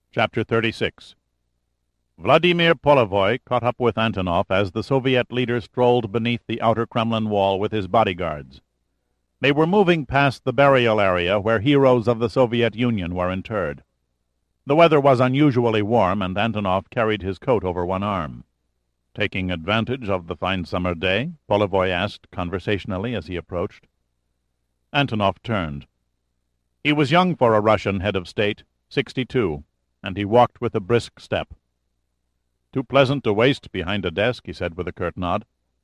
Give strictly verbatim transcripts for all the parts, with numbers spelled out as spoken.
Chapter thirty-six. Vladimir Polivoy caught up with Antonov as the Soviet leader strolled beneath the outer Kremlin wall with his bodyguards. They were moving past the burial area where heroes of the Soviet Union were interred. The weather was unusually warm, and Antonov carried his coat over one arm. Taking advantage of the fine summer day, Polivoy asked conversationally as he approached. Antonov turned. He was young for a Russian head of state, sixty-two, and he walked with a brisk step. "Too pleasant to waste behind a desk," he said with a curt nod.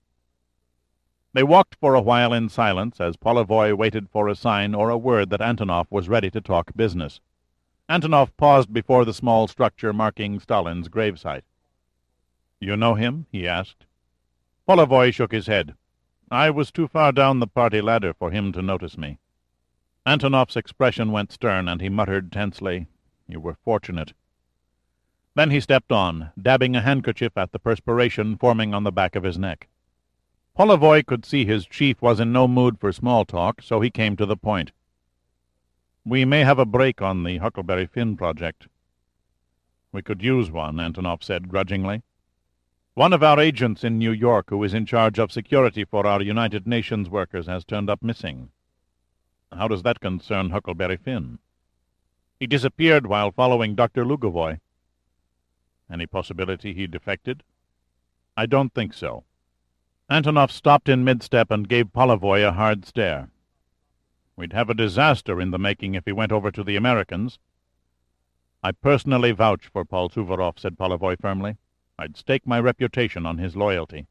They walked for a while in silence as Polivoy waited for a sign or a word that Antonov was ready to talk business. Antonov paused before the small structure marking Stalin's gravesite. "You know him?" he asked. Polivoy shook his head. "I was too far down the party ladder for him to notice me." Antonov's expression went stern, and he muttered tensely, "You were fortunate." Then he stepped on, dabbing a handkerchief at the perspiration forming on the back of his neck. Polivoy could see his chief was in no mood for small talk, so he came to the point. "We may have a break on the Huckleberry Finn project." "We could use one," Antonov said grudgingly. "One of our agents in New York who is in charge of security for our United Nations workers has turned up missing." "How does that concern Huckleberry Finn?" "He disappeared while following Doctor Lugovoy." "Any possibility he defected?" "I don't think so." Antonov stopped in mid-step and gave Polivoy a hard stare. "We'd have a disaster in the making if he went over to the Americans." "I personally vouch for Paul Suvorov," said Polivoy firmly. "I'd stake my reputation on his loyalty."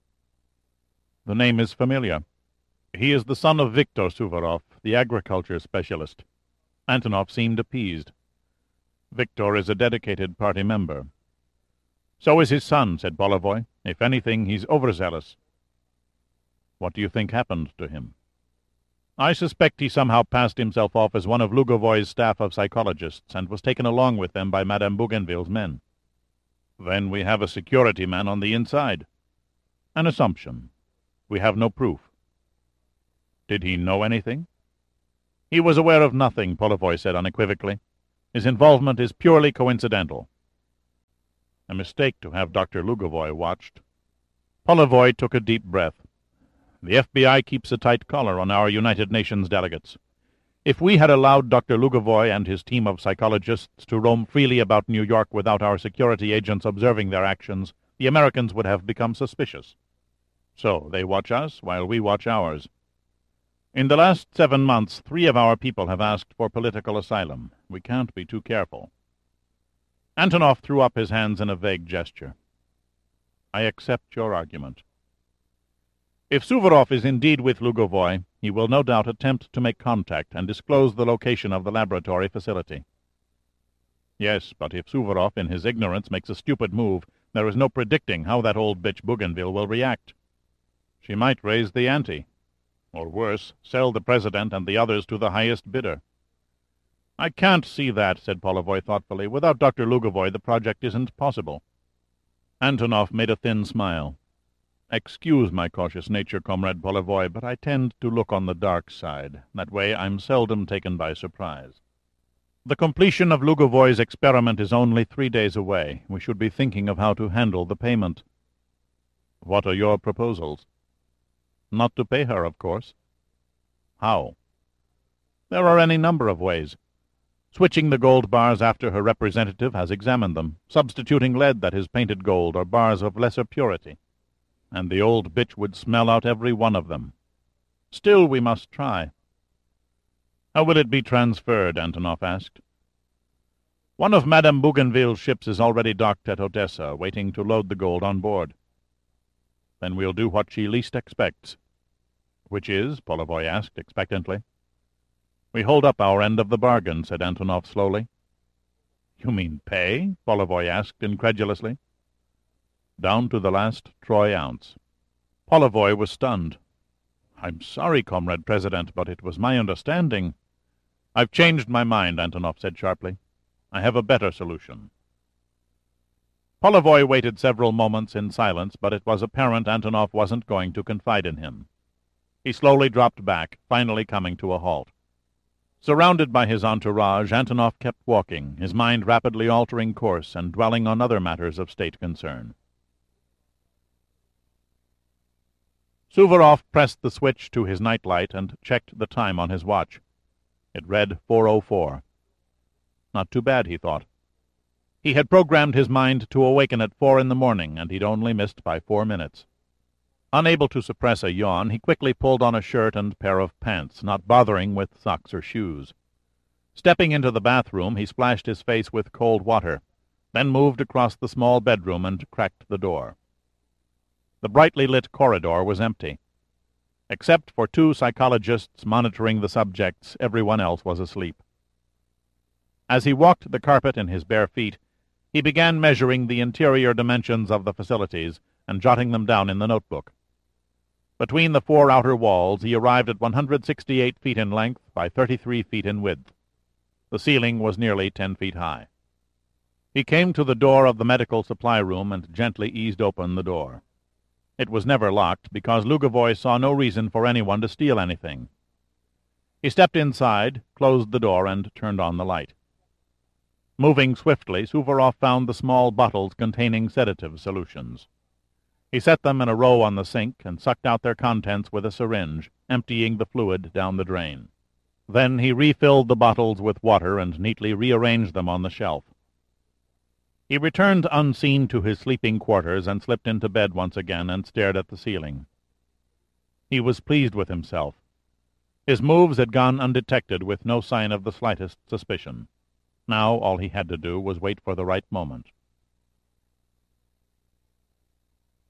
"The name is familiar." "He is the son of Viktor Suvorov, the agriculture specialist." Antonov seemed appeased. "Viktor is a dedicated party member." "So is his son," said Polivoy. "If anything, he's overzealous." "What do you think happened to him?" "I suspect he somehow passed himself off as one of Lugovoy's staff of psychologists and was taken along with them by Madame Bougainville's men." "Then we have a security man on the inside." "An assumption. We have no proof." "Did he know anything?" "He was aware of nothing," Polivoy said unequivocally. "His involvement is purely coincidental." "A mistake to have Doctor Lugovoy watched." Polivoy took a deep breath. "The F B I keeps a tight collar on our United Nations delegates. If we had allowed Doctor Lugovoy and his team of psychologists to roam freely about New York without our security agents observing their actions, the Americans would have become suspicious. So they watch us while we watch ours. In the last seven months, three of our people have asked for political asylum. We can't be too careful." Antonov threw up his hands in a vague gesture. "I accept your argument." "If Suvorov is indeed with Lugovoy, he will no doubt attempt to make contact and disclose the location of the laboratory facility." "Yes, but if Suvorov, in his ignorance, makes a stupid move, there is no predicting how that old bitch Bougainville will react. She might raise the ante, or worse, sell the President and the others to the highest bidder." "I can't see that," said Polivoy thoughtfully. "Without Doctor Lugovoy, the project isn't possible." Antonov made a thin smile. "Excuse my cautious nature, Comrade Polivoy, but I tend to look on the dark side. That way I'm seldom taken by surprise. The completion of Lugovoy's experiment is only three days away. We should be thinking of how to handle the payment." "What are your proposals?" "Not to pay her, of course." "How?" "There are any number of ways. Switching the gold bars after her representative has examined them, substituting lead that is painted gold or bars of lesser purity. And the old bitch would smell out every one of them. Still, we must try." "How will it be transferred?" Antonov asked. "One of Madame Bougainville's ships is already docked at Odessa, waiting to load the gold on board." "Then we'll do what she least expects." "Which is?" Polivoy asked expectantly. "We hold up our end of the bargain," said Antonov slowly. "You mean pay?" Polivoy asked incredulously. "Down to the last troy ounce." Polivoy was stunned. "I'm sorry, Comrade President, but it was my understanding—" "I've changed my mind," Antonov said sharply. "I have a better solution." Polivoy waited several moments in silence, but it was apparent Antonov wasn't going to confide in him. He slowly dropped back, finally coming to a halt. Surrounded by his entourage, Antonov kept walking, his mind rapidly altering course and dwelling on other matters of state concern. Suvorov pressed the switch to his nightlight and checked the time on his watch. It read four oh four. Not too bad, he thought. He had programmed his mind to awaken at four in the morning, and he'd only missed by four minutes. Unable to suppress a yawn, he quickly pulled on a shirt and pair of pants, not bothering with socks or shoes. Stepping into the bathroom, he splashed his face with cold water, then moved across the small bedroom and cracked the door. The brightly lit corridor was empty. Except for two psychologists monitoring the subjects, everyone else was asleep. As he walked the carpet in his bare feet, he began measuring the interior dimensions of the facilities and jotting them down in the notebook. Between the four outer walls, he arrived at one hundred sixty-eight feet in length by thirty-three feet in width. The ceiling was nearly ten feet high. He came to the door of the medical supply room and gently eased open the door. It was never locked, because Lugovoy saw no reason for anyone to steal anything. He stepped inside, closed the door, and turned on the light. Moving swiftly, Suvorov found the small bottles containing sedative solutions. He set them in a row on the sink and sucked out their contents with a syringe, emptying the fluid down the drain. Then he refilled the bottles with water and neatly rearranged them on the shelf. He returned unseen to his sleeping quarters and slipped into bed once again and stared at the ceiling. He was pleased with himself. His moves had gone undetected, with no sign of the slightest suspicion. Now all he had to do was wait for the right moment.